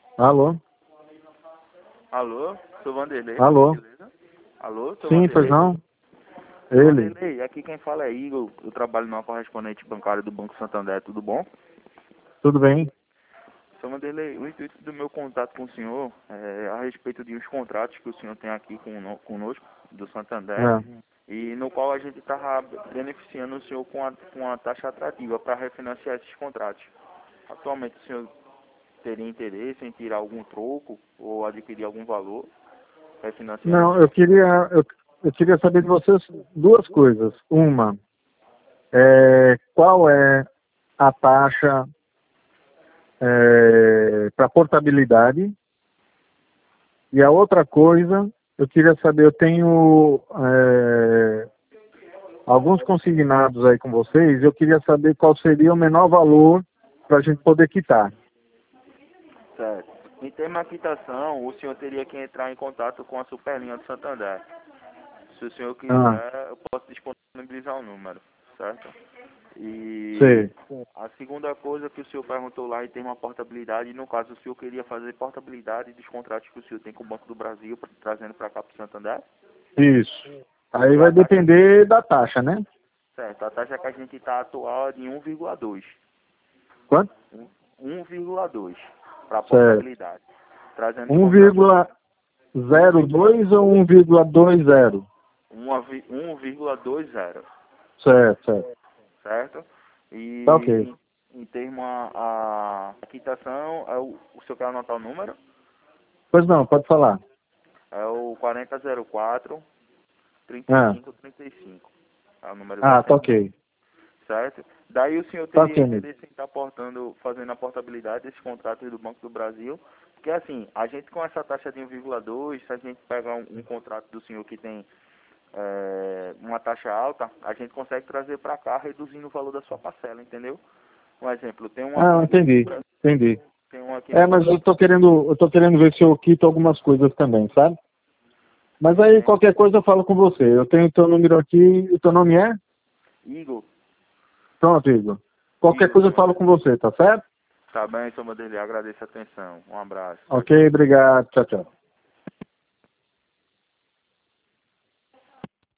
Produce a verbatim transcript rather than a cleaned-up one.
Alô? Alô, sou Vanderlei, Alô? beleza? Alô, sou Sim, pois Vanderlei. não? Sou Ele. Vanderlei, aqui quem fala é Igor, eu trabalho numa correspondente bancária do Banco Santander, tudo bom? Tudo bem? Sou Vanderlei, o intuito do meu contato com o senhor é a respeito de uns contratos que o senhor tem aqui com, conosco, do Santander, É. e no qual a gente está beneficiando o senhor com a, com a taxa atrativa para refinanciar esses contratos. Atualmente o senhor teria interesse em tirar algum troco ou adquirir algum valor, refinanciando Não, esses eu queria, eu, eu queria saber de vocês duas coisas. Uma, é, qual é a taxa é, para portabilidade? E a outra coisa, eu queria saber, eu tenho é, alguns consignados aí com vocês, eu queria saber qual seria o menor valor para a gente poder quitar. Certo. Em termos de quitação, o senhor teria que entrar em contato com a Superlinha do Santander. Se o senhor Ah, quiser, eu posso disponibilizar o número, certo? E sei. a segunda coisa que o senhor perguntou lá em termos de portabilidade, no caso, o senhor queria fazer portabilidade dos contratos que o senhor tem com o Banco do Brasil, pra- trazendo para cá para o Santander? Isso. Aí E a vai taxa, depender da taxa, né? certo, a taxa que a gente está atual é de um vírgula dois. Quanto? um vírgula dois para Certo. portabilidade. Trazendo os um contratos vírgula zero dois ou um vírgula vinte? um vírgula dois zero. Certo, certo. Certo? Tá E ok. em, em termos a, a quitação, é o, o senhor quer anotar o número? Pois não, pode falar. É o quarenta zero quatro, trinta e Ah, cinco trinta e cinco. É o número da ah tá central. ok. Certo? Daí o senhor Tá teria ok, amigo. interesse em estar portando, fazendo a portabilidade desses contratos do Banco do Brasil. Porque assim, a gente com essa taxa de um vírgula dois, se a gente pegar um, um contrato do senhor que tem é, uma taxa alta, a gente consegue trazer para cá reduzindo o valor da sua parcela, entendeu? Um exemplo, tem um aqui Ah, no Banco do entendi. Brasil, Entendi. tem um aqui no É, mas Banco do eu tô querendo, eu tô querendo ver se eu quito algumas coisas também, sabe? Mas aí tem qualquer coisa eu falo com você. Eu tenho o teu número aqui, o teu nome é? Igor, Pronto, Igor. Qualquer Igor, coisa seu eu falo com Vanderlei. você, tá certo? Tá bem, seu Vanderlei, agradeço a atenção. Um abraço, tchau, Ok, tchau. obrigado. Tchau, tchau.